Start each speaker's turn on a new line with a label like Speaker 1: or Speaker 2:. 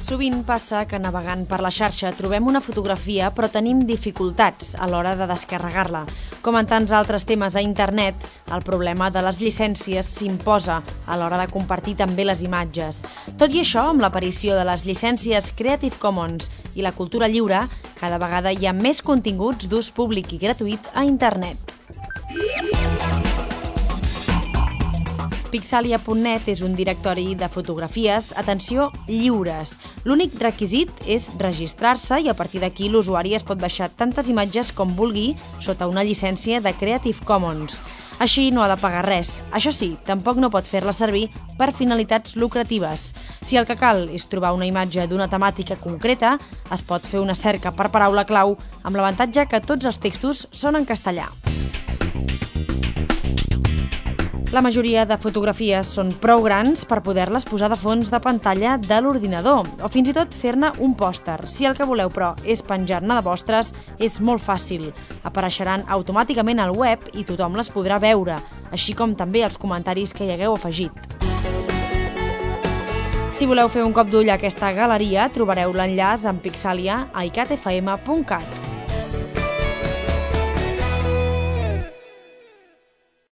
Speaker 1: Sovint passa que navegant per la xarxa trobem una fotografia però tenim dificultats a l'hora de descarregar-la. Com en tants altres temes a internet, el problema de les llicències s'imposa a l'hora de compartir també les imatges. Tot i això, amb l'aparició de les llicències Creative Commons i la cultura lliure, cada vegada hi ha més continguts d'ús públic i gratuït a internet. Pixalia.net és un directori de fotografies, atenció, lliures. L'únic requisit és registrar-se i a partir d'aquí l'usuari es pot baixar tantes imatges com vulgui sota una llicència de Creative Commons. Així no ha de pagar res. Això sí, tampoc no pot fer-la servir per finalitats lucratives. Si el que cal és trobar una imatge d'una temàtica concreta, es pot fer una cerca per paraula clau amb l'avantatge que tots els textos són en castellà. La majoria de fotografies són prou grans per poder-les posar de fons de pantalla de l'ordinador o fins i tot fer-ne un pòster. Si el que voleu, però, és penjar-ne de vostres, és molt fàcil. Apareixeran automàticament al web i tothom les podrà veure, així com també els comentaris que hi hagueu afegit. Si voleu fer un cop d'ull a aquesta galeria, trobareu l'enllaç amb Pixalia a icatfm.cat.